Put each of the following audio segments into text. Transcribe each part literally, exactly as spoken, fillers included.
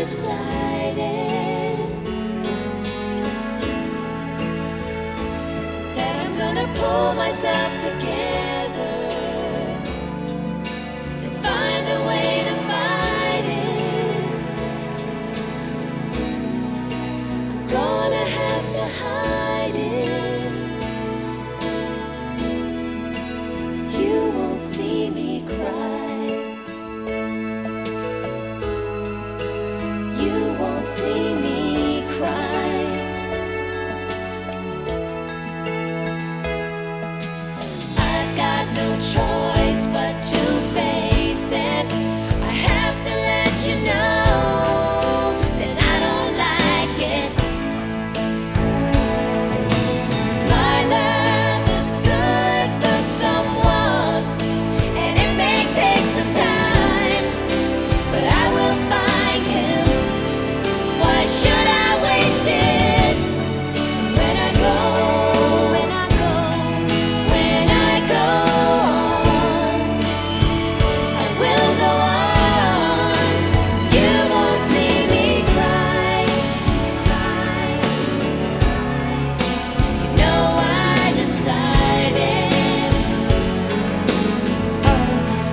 decided that I'm gonna pull myself together and find a way to fight it. I'm gonna have to hide it. You won't see me cry. You won't see me cry. I've got no choice but to face it. I have to let you know that I don't like it. My love is good for someone, and it may take some time, but I will find him. Why should I waste it? When I go, when I go, when I go on, I will go on. You won't see me cry, cry. You know I decided, oh,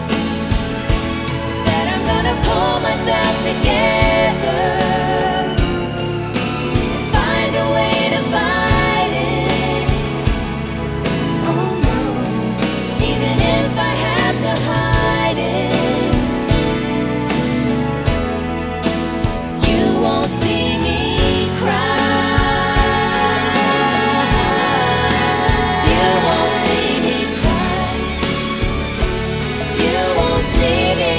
that I'm gonna pull myself together. Find a way to fight it. Oh no, even if I have to hide it, you won't see me cry. You won't see me cry. You won't see me.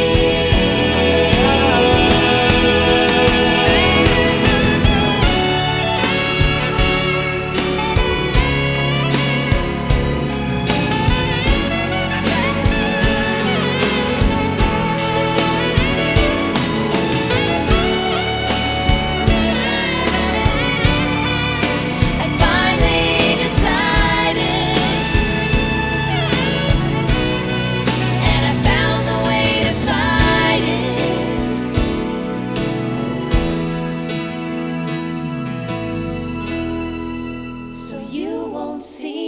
I finally decided, and I found the way to fight it. So you won't see